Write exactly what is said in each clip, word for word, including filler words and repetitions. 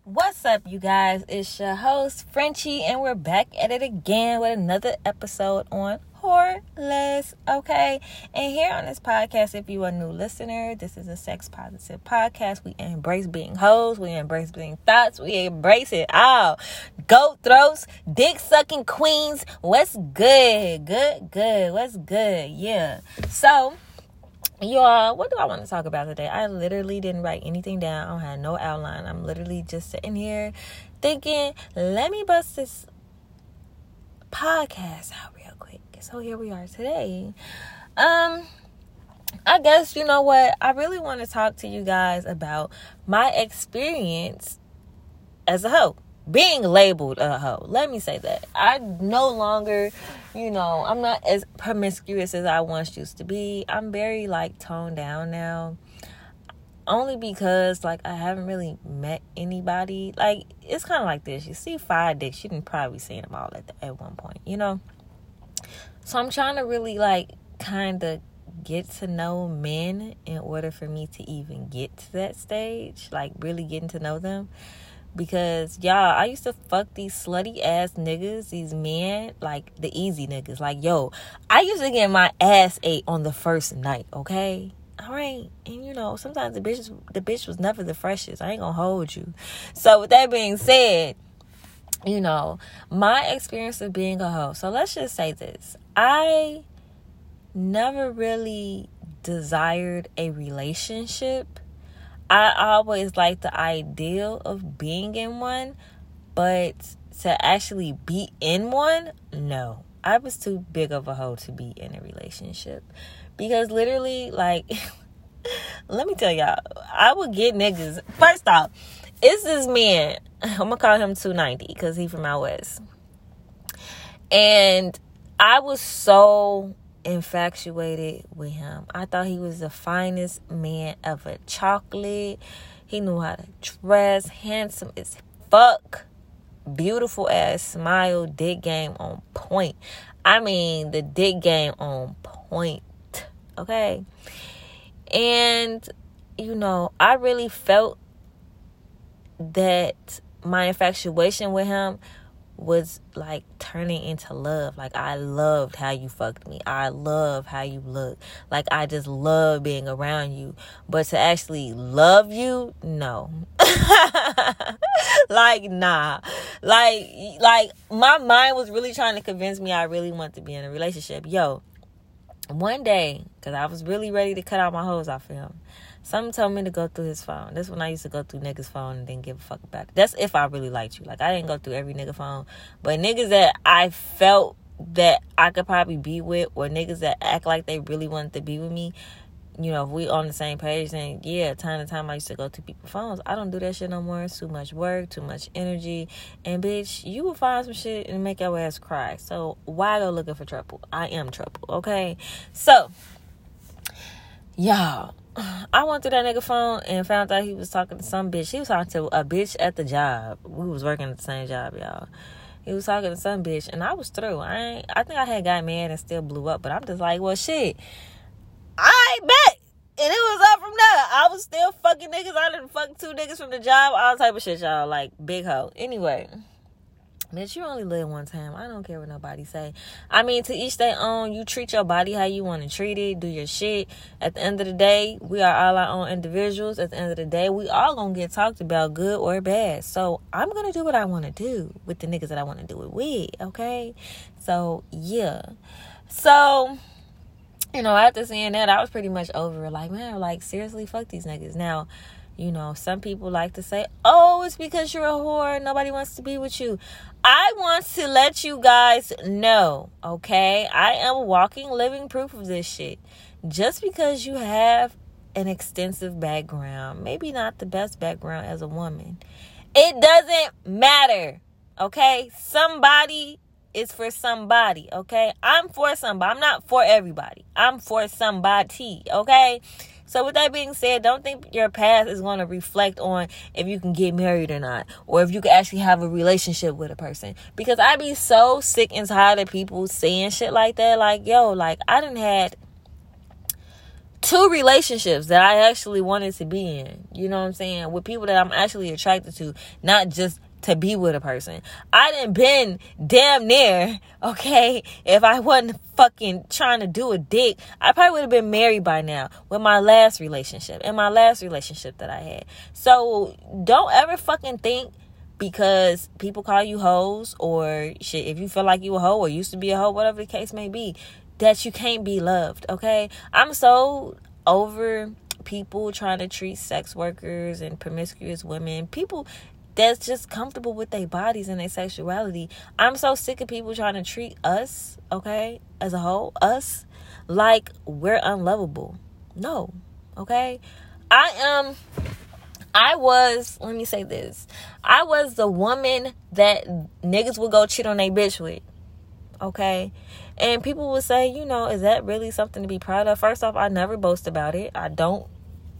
What's up, you guys? It's your host, Frenchie, and we're back at it again with another episode on Whoreless, okay? And here on this podcast, if you are a new listener, this is a sex positive podcast. We embrace being hoes, we embrace being thoughts, we embrace it all. Goat throats, dick sucking queens, what's good? Good, good, what's good? Yeah. So, y'all, what do I want to talk about today? I literally didn't write anything down. I don't have no outline. I'm literally just sitting here thinking, let me bust this podcast out real quick. So here we are today. Um, I guess, you know what? I really want to talk to you guys about my experience as a hoe. Being labeled a hoe. Let me say that. I no longer, you know, I'm not as promiscuous as I once used to be. I'm very, like, toned down now. Only because, like, I haven't really met anybody. Like, it's kind of like this. You see five dicks, you can probably seen them all at, the, at one point, you know? So I'm trying to really, like, kind of get to know men in order for me to even get to that stage. Like, really getting to know them. Because, y'all, I used to fuck these slutty ass niggas, these men, like the easy niggas. Like, yo, I used to get my ass ate on the first night, okay? All right. And, you know, sometimes the bitch, the bitch was never the freshest. I ain't gonna hold you. So, with that being said, you know, my experience of being a hoe. So, let's just say this. I never really desired a relationship. I always liked the ideal of being in one, but to actually be in one, no. I was too big of a hoe to be in a relationship. Because literally, like, let me tell y'all, I would get niggas. First off, it's this man. I'm going to call him two ninety because he from out west. And I was so infatuated with him. I thought he was the finest man ever. Chocolate. He knew how to dress. Handsome as fuck. Beautiful ass smile. Dick game on point. I mean, the dick game on point. Okay? And, you know, I really felt that my infatuation with him was like turning into love. Like, I loved how you fucked me. I love how you look. Like, I just love being around you. But to actually love you, no. Like, nah. Like, like my mind was really trying to convince me I really want to be in a relationship. Yo, one day, because I was really ready to cut all my hoes off of him, something told me to go through his phone. That's when I used to go through niggas' phone and didn't give a fuck about it. That's if I really liked you. Like, I didn't go through every nigga phone. But niggas that I felt that I could probably be with, or niggas that act like they really wanted to be with me, you know, if we on the same page, then yeah, time to time I used to go through people's phones. I don't do that shit no more. It's too much work, too much energy. And bitch, you will find some shit and make your ass cry. So why go looking for trouble? I am trouble, okay? So, y'all, I went through that nigga phone and found out he was talking to some bitch. He was talking to a bitch at the job. We was working at the same job, y'all. He was talking to some bitch, and I was through. I ain't, I think I had got mad and still blew up, but I'm just like, well, shit, I bet. And it was up from there. I was still fucking niggas. I done fuck two niggas from the job, all type of shit, y'all. Like, big hoe. Anyway, bitch, you only live one time. I don't care what nobody say. I mean, to each their own. You treat your body how you want to treat it. Do your shit. At the end of the day, we are all our own individuals. At the end of the day, we all gonna get talked about, good or bad. So, I'm gonna do what I want to do with the niggas that I want to do it with, okay? So, yeah. So, you know, after seeing that, I was pretty much over it. Like, man, like, seriously, fuck these niggas. Now, you know, some people like to say, oh, it's because you're a whore. Nobody wants to be with you. I want to let you guys know, okay? I am walking, living proof of this shit. Just because you have an extensive background, maybe not the best background as a woman, it doesn't matter, okay? Somebody is for somebody, okay? I'm for somebody. I'm not for everybody. I'm for somebody, okay? So with that being said, don't think your past is going to reflect on if you can get married or not, or if you can actually have a relationship with a person. Because I be so sick and tired of people saying shit like that. Like, yo, like, I done had two relationships that I actually wanted to be in. You know what I'm saying? With people that I'm actually attracted to, not just to be with a person. I done been damn near, okay, if I wasn't fucking trying to do a dick, I probably would have been married by now with my last relationship and my last relationship that I had. So don't ever fucking think because people call you hoes or shit, if you feel like you a hoe or used to be a hoe, whatever the case may be, that you can't be loved, okay? I'm so over people trying to treat sex workers and promiscuous women, people that's just comfortable with their bodies and their sexuality. I'm so sick of people trying to treat us, okay, as a whole, us, like we're unlovable. No, okay? I am, I was, let me say this. I was the woman that niggas would go cheat on their bitch with, okay? And people would say, you know, is that really something to be proud of? First off, I never boast about it. I don't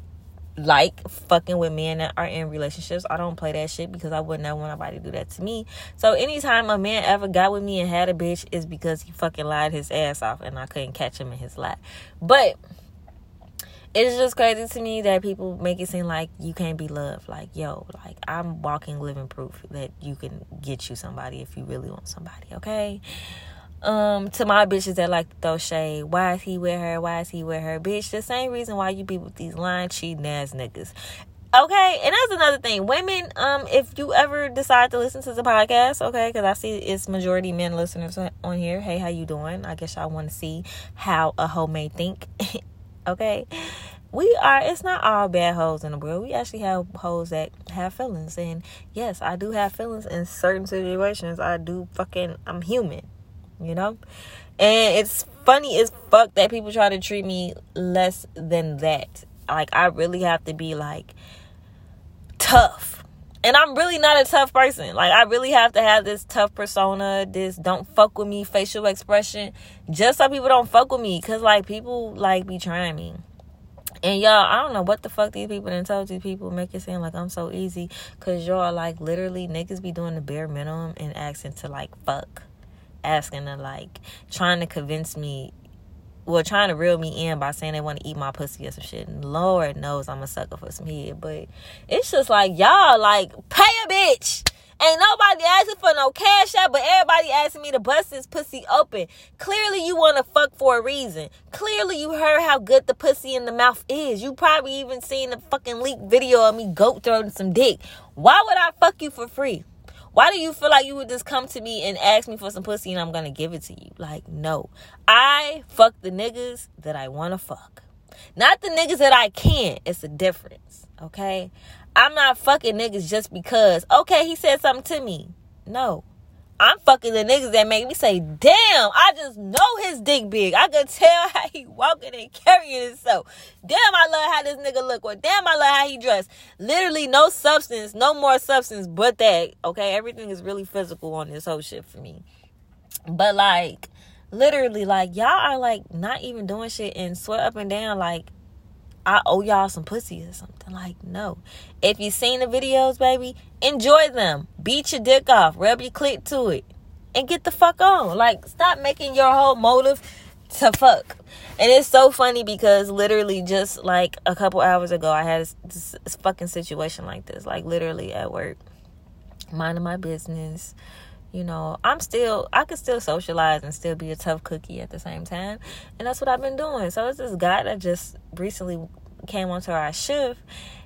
like fucking with men that are in relationships. I don't play that shit because I wouldn't ever want nobody to do that to me. So anytime a man ever got with me and had a bitch is because he fucking lied his ass off and I couldn't catch him in his lie. But it's just crazy to me that people make it seem like you can't be loved. Like, yo, like I'm walking living proof that you can get you somebody if you really want somebody, okay? Um, to my bitches that like to throw shade, why is he with her? Why is he with her? Bitch, the same reason why you be with these lying, cheating ass niggas. Okay, and that's another thing. Women, um, if you ever decide to listen to the podcast, okay, because I see it's majority men listeners on here. Hey, how you doing? I guess y'all want to see how a hoe may think. Okay, we are, it's not all bad hoes in the world. We actually have hoes that have feelings. And yes, I do have feelings in certain situations. I do fucking, I'm human. You know, and it's funny as fuck that people try to treat me less than that. Like, I really have to be like tough, and I'm really not a tough person. Like, I really have to have this tough persona, this don't fuck with me facial expression, just so people don't fuck with me. Cause like people like be trying me, and y'all, I don't know what the fuck these people done told these people, make it seem like I'm so easy. Cause y'all, like, literally niggas be doing the bare minimum and asking to like fuck. Asking to like trying to convince me, well, trying to reel me in by saying they want to eat my pussy or some shit. And Lord knows I'm a sucker for some head, but it's just like, y'all, like, pay a bitch. Ain't nobody asking for no cash out, but everybody asking me to bust this pussy open. Clearly you want to fuck for a reason. Clearly you heard how good the pussy in the mouth is. You probably even seen the fucking leaked video of me goat throwing some dick. Why would I fuck you for free? Why do you feel like you would just come to me and ask me for some pussy and I'm going to give it to you? Like, no. I fuck the niggas that I want to fuck. Not the niggas that I can't. It's a difference, okay? I'm not fucking niggas just because, okay, he said something to me. No. I'm fucking the niggas that make me say, damn, I just know his dick big. I could tell how he walking and carrying himself. Damn, I love how this nigga look. Or damn, I love how he dressed. Literally no substance, no more substance but that. Okay, everything is really physical on this whole shit for me. But like, literally, like, y'all are like not even doing shit and sweat up and down like I owe y'all some pussy or something. Like, no. If you seen the videos, baby, enjoy them. Beat your dick off. Rub your clit to it. And get the fuck on. Like, stop making your whole motive to fuck. And it's so funny because literally just like a couple hours ago, I had this, this fucking situation like this. Like, literally at work. Minding my business. You know, I'm still, I can still socialize and still be a tough cookie at the same time. And that's what I've been doing. So it's this guy that just recently came onto our shift.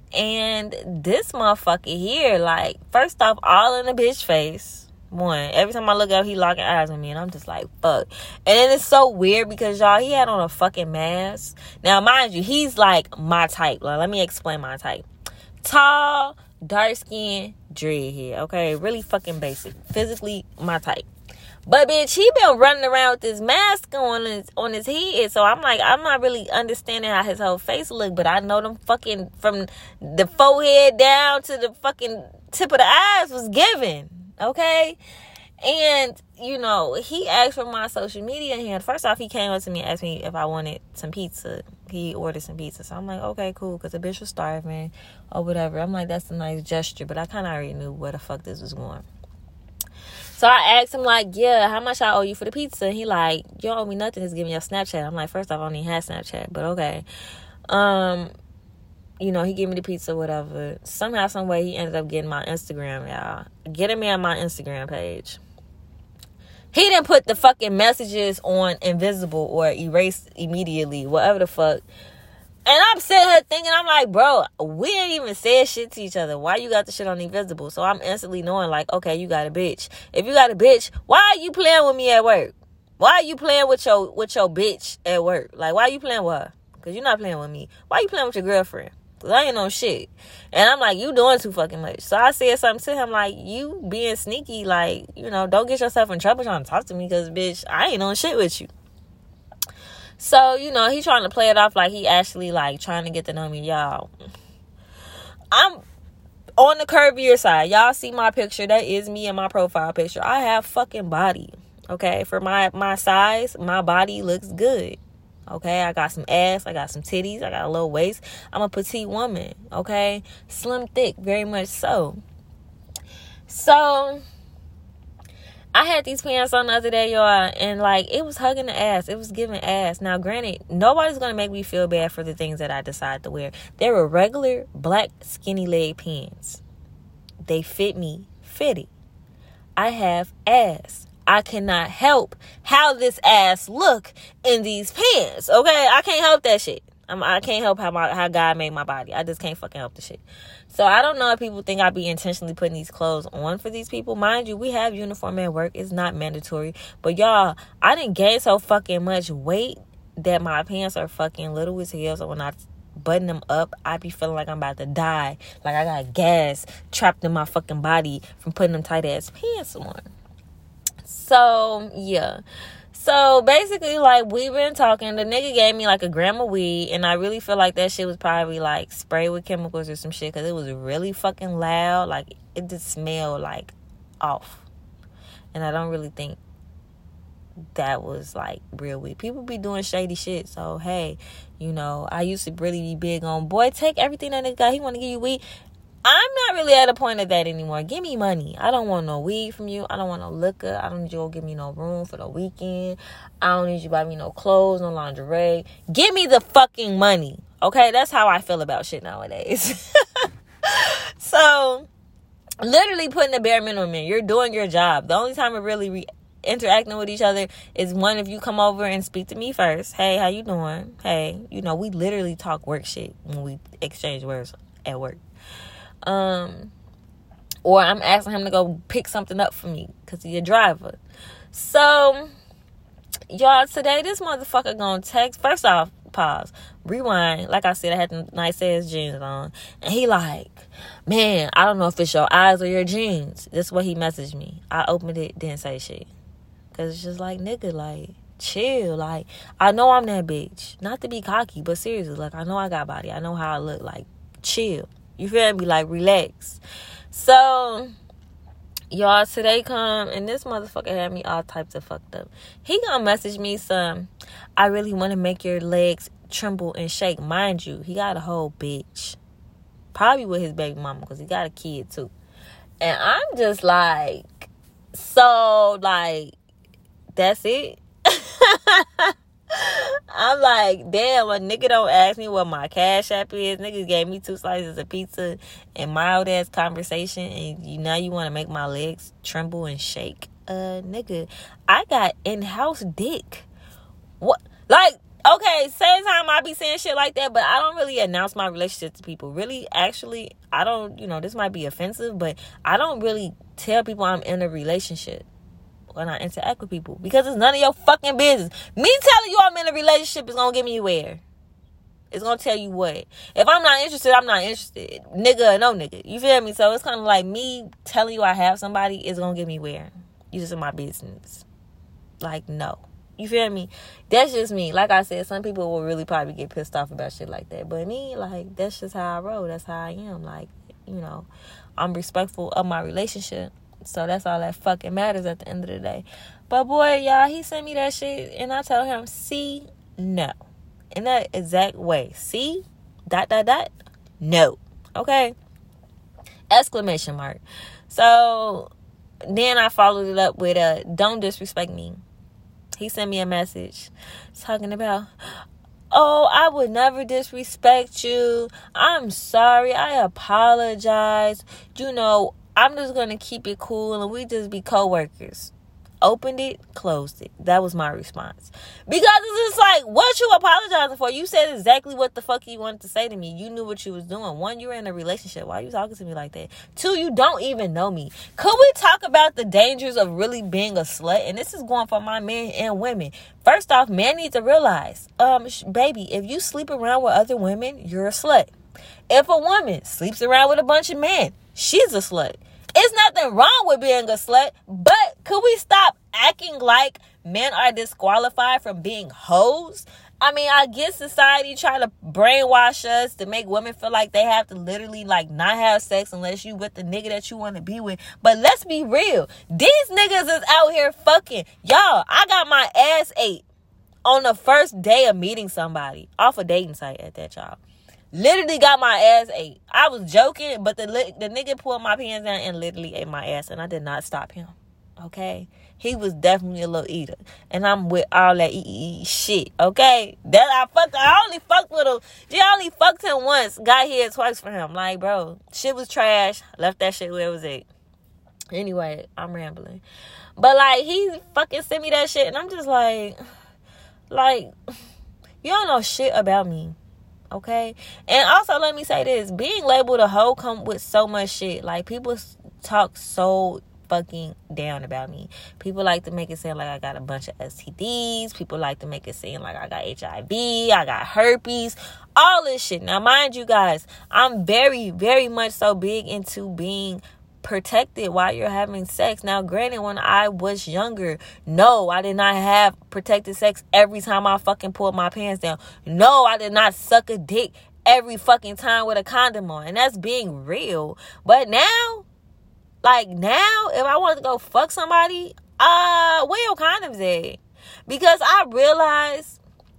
And this motherfucker here, like, first off, all in the bitch face. One, every time I look up, he locking eyes with me. And I'm just like, fuck. And then it's so weird because, y'all, he had on a fucking mask. Now, mind you, he's like my type. Like, let me explain my type. Tall, dark skin, dread hair, okay? Really fucking basic. Physically, my type. But, bitch, he been running around with this mask on his, on his head. So, I'm like, I'm not really understanding how his whole face look. But I know them fucking, from the forehead down to the fucking tip of the eyes was given, okay? And, you know, he asked for my social media hand. First off, he came up to me and asked me if I wanted some pizza. He ordered some pizza. So I'm like, okay, cool, because the bitch was starving or whatever. I'm like, that's a nice gesture. But I kind of already knew where the fuck this was going. So I asked him, like, yeah, how much I owe you for the pizza? And he like, you don't owe me nothing. Just give me your Snapchat. I'm like, first off, I don't even have Snapchat, but okay. Um, you know, he gave me the pizza, whatever. Somehow, some way, he ended up getting my Instagram, y'all. Getting me on my Instagram page. He didn't put the fucking messages on invisible or erase immediately, whatever the fuck. And I'm sitting here thinking, I'm like, bro, we ain't even said shit to each other. Why you got the shit on invisible? So I'm instantly knowing, like, okay, you got a bitch. If you got a bitch, why are you playing with me at work? Why are you playing with your with your bitch at work? Like, why are you playing with her? Because you're not playing with me. Why are you playing with your girlfriend? Because I ain't on shit. And I'm like, you doing too fucking much. So I said something to him, like, you being sneaky, like, you know, don't get yourself in trouble trying to talk to me because, bitch, I ain't on shit with you. So, you know, he trying to play it off like he actually, like, trying to get to know me. Y'all, I'm on the curvier side. Y'all see my picture. That is me in my profile picture. I have fucking body, okay? For my, my size, my body looks good, okay? I got some ass. I got some titties. I got a little waist. I'm a petite woman, okay? Slim, thick, very much so. So I had these pants on the other day, y'all, and, like, it was hugging the ass. It was giving ass. Now, granted, nobody's going to make me feel bad for the things that I decide to wear. They were regular black skinny leg pants. They fit me fitty. I have ass. I cannot help how this ass look in these pants, okay? I can't help that shit. I'm, I can't help how my how God made my body. I just can't fucking help the shit. So I don't know if people think I be intentionally putting these clothes on for these people. Mind you, we have uniform at work. It's not mandatory. But y'all, I didn't gain so fucking much weight that my pants are fucking little as hell. So when I button them up, I be feeling like I'm about to die. Like I got gas trapped in my fucking body from putting them tight ass pants on. So yeah. So, basically, like, we've been talking. The nigga gave me, like, a gram of weed. And I really feel like that shit was probably, like, sprayed with chemicals or some shit. Because it was really fucking loud. Like, it just smelled, like, off. And I don't really think that was, like, real weed. People be doing shady shit. So, hey, you know, I used to really be big on, boy, take everything that nigga got. He want to give you weed. I'm not really at a point of that anymore. Give me money. I don't want no weed from you. I don't want no liquor. I don't need you to give me no room for the weekend. I don't need you to buy me no clothes, no lingerie. Give me the fucking money. Okay? That's how I feel about shit nowadays. So, literally putting the bare minimum in. You're doing your job. The only time we're really re- interacting with each other is one, if you come over and speak to me first. Hey, how you doing? Hey, you know, we literally talk work shit when we exchange words at work. Um, or I'm asking him to go pick something up for me because he's a driver. So, y'all, today this motherfucker gonna text. First off, pause, rewind. Like I said, I had the nice ass jeans on, and he like, man, I don't know if it's your eyes or your jeans. This is what he messaged me. I opened it, didn't say shit, cause it's just like, nigga, like, chill. Like, I know I'm that bitch. Not to be cocky, but seriously, like, I know I got body. I know how I look. Like, chill. You feel me? Like, relax. So, y'all, today come, and this motherfucker had me all types of fucked up. He gonna message me some, I really want to make your legs tremble and shake. Mind you, he got a whole bitch. Probably with his baby mama, because he got a kid, too. And I'm just like, so, like, that's it? I'm like, damn, a nigga don't ask me what my cash app is. Niggas gave me two slices of pizza and mild ass conversation, and you now you want to make my legs tremble and shake. Uh, nigga, I got in-house dick. What? Like, okay, same time I be saying shit like that, but I don't really announce my relationship to people. Really, actually, I don't, you know, this might be offensive, but I don't really tell people I'm in a relationship when I interact with people, because it's none of your fucking business. Me telling you I'm in a relationship is gonna get me where? It's gonna tell you what? If I'm not interested, I'm not interested. Nigga or no nigga. You feel me? So it's kind of like me telling you I have somebody is gonna get me where? You just in my business. Like, no. You feel me? That's just me. Like I said, some people will really probably get pissed off about shit like that. But me, like, that's just how I roll. That's how I am. Like, you know, I'm respectful of my relationship. So that's all that fucking matters at the end of the day. But boy, y'all, he sent me that shit, and I tell him, see, no. In that exact way. See, dot, dot, dot, no. Okay? Exclamation mark. So, then I followed it up with a don't disrespect me. He sent me a message talking about, oh, I would never disrespect you. I'm sorry. I apologize. You know, I'm just going to keep it cool and we just be co-workers. Opened it, closed it. That was my response. Because it's just like, what you apologizing for? You said exactly what the fuck you wanted to say to me. You knew what you was doing. One, you were in a relationship. Why are you talking to me like that? Two, you don't even know me. Could we talk about the dangers of really being a slut? And this is going for my men and women. First off, men need to realize, um, baby, if you sleep around with other women, you're a slut. If a woman sleeps around with a bunch of men, she's a slut. It's nothing wrong with being a slut, but could we stop acting like men are disqualified from being hoes? I mean, I get society try to brainwash us to make women feel like they have to literally like not have sex unless you with the nigga that you want to be with. But let's be real. These niggas is out here fucking. Y'all, I got my ass ate on the first day of meeting somebody off a dating site at that, y'all. Literally got my ass ate. I was joking, but the the nigga pulled my pants down and literally ate my ass, and I did not stop him. Okay? He was definitely a little eater. And I'm with all that eat, eat shit. Okay? That I fucked I only fucked with him. She only fucked him once. Got here twice for him. Like, bro, shit was trash. Left that shit where it was at. Anyway, I'm rambling. But like, he fucking sent me that shit, and I'm just like, like, you don't know shit about me. Okay? And also, let me say this. Being labeled a hoe come with so much shit. Like, people talk so fucking down about me. People like to make it seem like I got a bunch of S T Ds. People like to make it seem like I got H I V. I got herpes. All this shit. Now, mind you guys, I'm very, very much so big into being protected while you're having sex. Now, granted, when I was younger, no, I did not have protected sex every time I fucking pulled my pants down. No, I did not suck a dick every fucking time with a condom on. And that's being real. But now, like now, if I want to go fuck somebody, uh, where your condoms at? Because I realized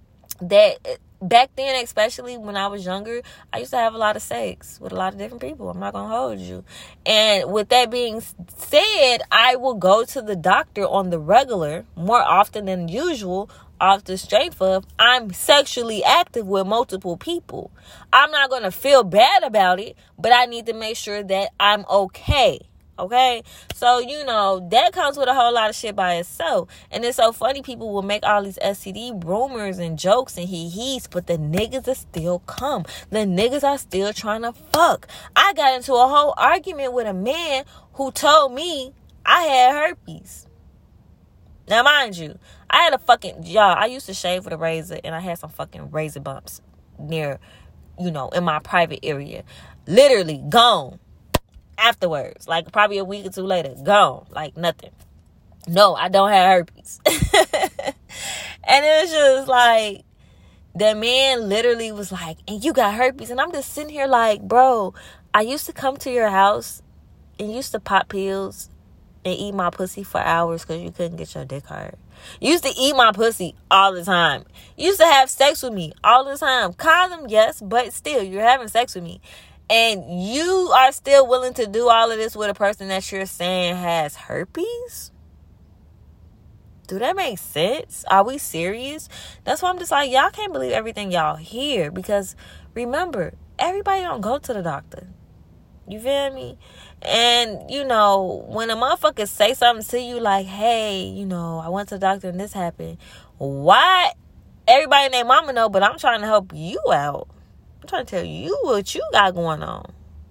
that back then, especially when I was younger, I used to have a lot of sex with a lot of different people. I'm not going to hold you. And with that being said, I will go to the doctor on the regular, more often than usual, off the strength of I'm sexually active with multiple people. I'm not going to feel bad about it, but I need to make sure that I'm okay. Okay, so you know that comes with a whole lot of shit by itself, and it's so funny. People will make all these S T D rumors and jokes and he he's, but the niggas are still come. The niggas are still trying to fuck. I got into a whole argument with a man who told me I had herpes. Now, mind you, I had a fucking y'all. I used to shave with a razor, and I had some fucking razor bumps near, you know, in my private area. Literally gone. Afterwards, like probably a week or two later, gone, like nothing. No, I don't have herpes. And it was just like, the man literally was like, and you got herpes. And I'm just sitting here like, bro, I used to come to your house and used to pop pills and eat my pussy for hours because you couldn't get your dick hard. You used to eat my pussy all the time. You used to have sex with me all the time. Condom, yes, but still, you're having sex with me. And you are still willing to do all of this with a person that you're saying has herpes? Do that make sense? Are we serious? That's why I'm just like, y'all can't believe everything y'all hear. Because remember, everybody don't go to the doctor. You feel me? And, you know, when a motherfucker say something to you like, hey, you know, I went to the doctor and this happened. Why? Everybody and their mama know, but I'm trying to help you out. I'm trying to tell you what you got going on.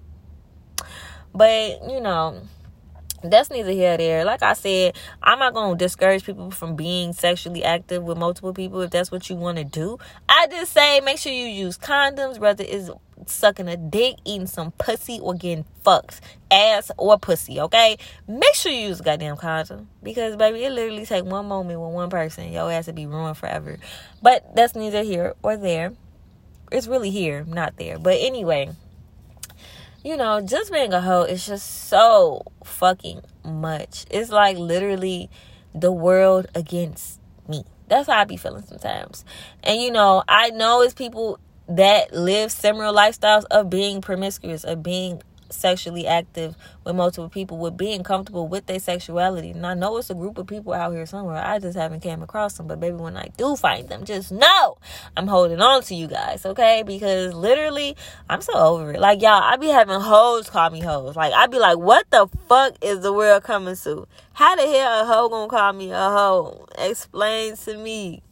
But, you know, that's neither here nor there. Like I said, I'm not going to discourage people from being sexually active with multiple people if that's what you want to do. I just say make sure you use condoms, whether it's sucking a dick, eating some pussy, or getting fucked. Ass or pussy, okay? Make sure you use a goddamn condom. Because, baby, it literally take one moment with one person. Your ass will be ruined forever. But that's neither here or there. It's really here, not there. But anyway, you know, just being a hoe is just so fucking much. It's like literally the world against me. That's how I be feeling sometimes. And, you know, I know it's people that live similar lifestyles of being promiscuous, of being sexually active with multiple people, with being comfortable with their sexuality. And I know it's a group of people out here somewhere. I just haven't came across them. But baby, when I do find them, just know I'm holding on to you guys, okay? Because literally, I'm so over it. Like, y'all, I be having hoes call me hoes. Like, I be like, what the fuck is the world coming to? How the hell a hoe gonna call me a hoe? Explain to me.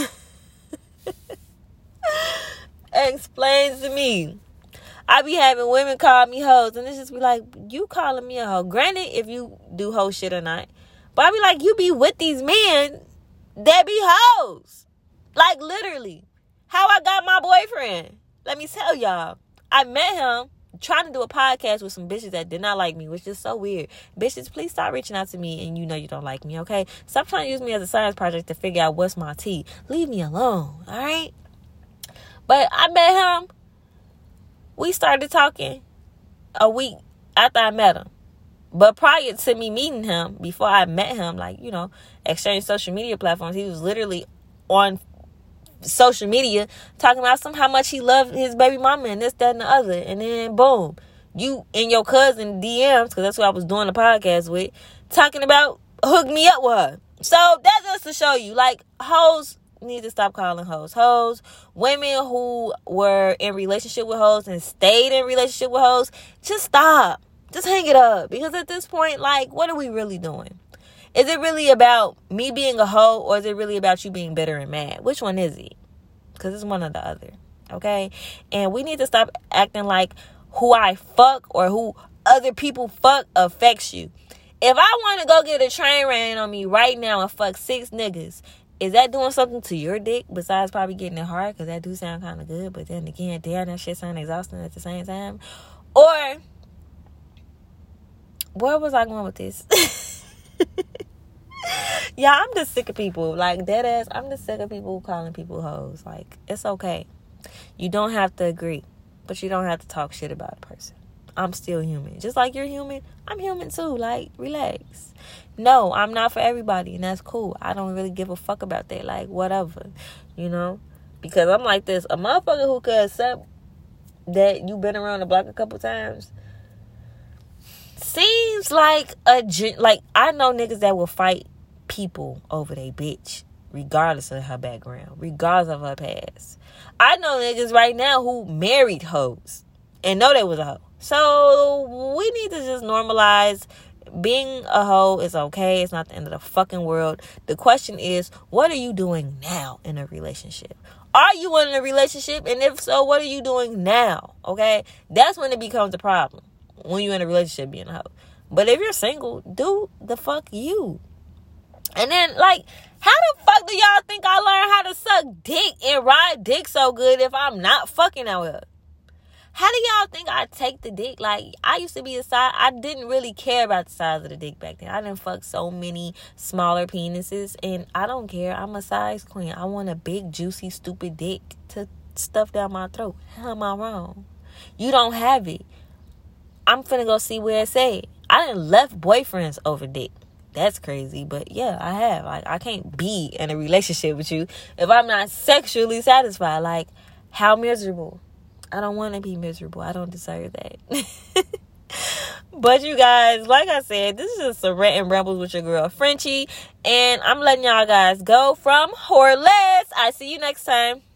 Explain to me. I be having women call me hoes, and it's just be like, you calling me a hoe. Granted, if you do hoe shit or not. But I be like, you be with these men that be hoes. Like, literally. How I got my boyfriend. Let me tell y'all. I met him trying to do a podcast with some bitches that did not like me, which is so weird. Bitches, please stop reaching out to me and you know you don't like me, okay? Stop trying to use me as a science project to figure out what's my tea. Leave me alone, all right? But I met him. We started talking a week after I met him. But prior to me meeting him, before I met him, like, you know, exchange social media platforms, he was literally on social media talking about some how much he loved his baby mama and this, that, and the other. And then, boom, you and your cousin D Ms, because that's who I was doing the podcast with, talking about hook me up with her. So that's just to show you, like, hoes need to stop calling hoes hoes. Women who were in relationship with hoes and stayed in relationship with hoes, just stop. Just hang it up. Because at this point, like, what are we really doing? Is it really about me being a hoe, or is it really about you being bitter and mad? Which one is it? Because it's one or the other. Okay? And we need to stop acting like who I fuck or who other people fuck affects you. If I want to go get a train ran on me right now and fuck six niggas, is that doing something to your dick besides probably getting it hard? Because that do sound kind of good. But then again, damn, that shit sound exhausting at the same time. Or, where was I going with this? Yeah, I'm just sick of people. Like, dead ass, I'm just sick of people calling people hoes. Like, it's okay. You don't have to agree. But you don't have to talk shit about a person. I'm still human. Just like you're human, I'm human too. Like, relax. No, I'm not for everybody, and that's cool. I don't really give a fuck about that. Like, whatever, you know? Because I'm like this. A motherfucker who could accept that you've been around the block a couple times seems like a... Like, I know niggas that will fight people over their bitch, regardless of her background, regardless of her past. I know niggas right now who married hoes and know they was a hoe. So, we need to just normalize being a hoe is okay. It's not the end of the fucking world. The question is, what are you doing now in a relationship? Are you in a relationship? And if so, what are you doing now? Okay? That's when it becomes a problem. When you're in a relationship being a hoe. But if you're single, do the fuck you. And then, like, how the fuck do y'all think I learned how to suck dick and ride dick so good if I'm not fucking out here? How do y'all think I take the dick? Like, I used to be a size... I didn't really care about the size of the dick back then. I didn't fuck so many smaller penises. And I don't care. I'm a size queen. I want a big, juicy, stupid dick to stuff down my throat. How am I wrong? You don't have it. I'm finna go see where it's at. I done left boyfriends over dick. That's crazy. But, yeah, I have. Like, I can't be in a relationship with you if I'm not sexually satisfied. Like, how miserable. I don't want to be miserable. I don't deserve that. But you guys, like I said, this is just a rant and rambles with your girl Frenchie. And I'm letting y'all guys go from Horless. I see you next time.